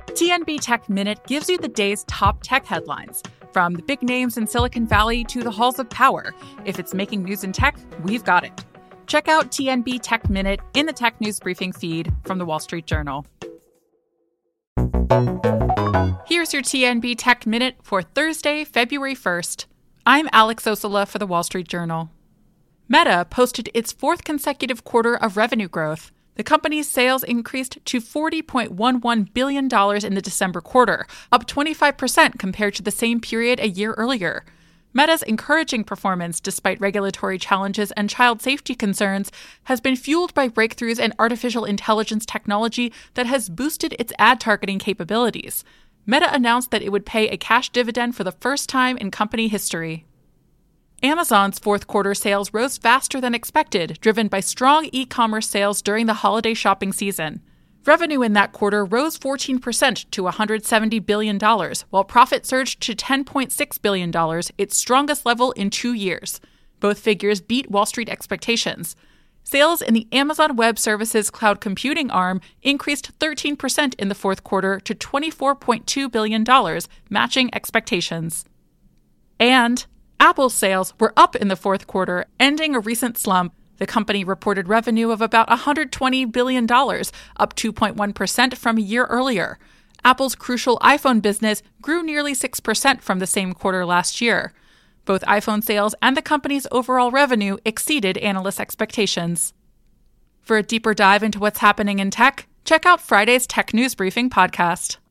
TNB Tech Minute gives you the day's top tech headlines. From the big names in Silicon Valley to the halls of power, if it's making news in tech, we've got it. Check out TNB Tech Minute in the Tech News Briefing feed from The Wall Street Journal. Here's your TNB Tech Minute for Thursday, February 1st. I'm Alex Osola for The Wall Street Journal. Meta posted its fourth consecutive quarter of revenue growth. The company's sales increased to $40.11 billion in the December quarter, up 25% compared to the same period a year earlier. Meta's encouraging performance, despite regulatory challenges and child safety concerns, has been fueled by breakthroughs in artificial intelligence technology that has boosted its ad targeting capabilities. Meta announced that it would pay a cash dividend for the first time in company history. Amazon's fourth quarter sales rose faster than expected, driven by strong e-commerce sales during the holiday shopping season. Revenue in that quarter rose 14% to $170 billion, while profit surged to $10.6 billion, its strongest level in 2 years. Both figures beat Wall Street expectations. Sales in the Amazon Web Services cloud computing arm increased 13% in the fourth quarter to $24.2 billion, matching expectations. And Apple's sales were up in the fourth quarter, ending a recent slump. The company reported revenue of about $120 billion, up 2.1% from a year earlier. Apple's crucial iPhone business grew nearly 6% from the same quarter last year. Both iPhone sales and the company's overall revenue exceeded analyst expectations. For a deeper dive into what's happening in tech, check out Friday's Tech News Briefing podcast.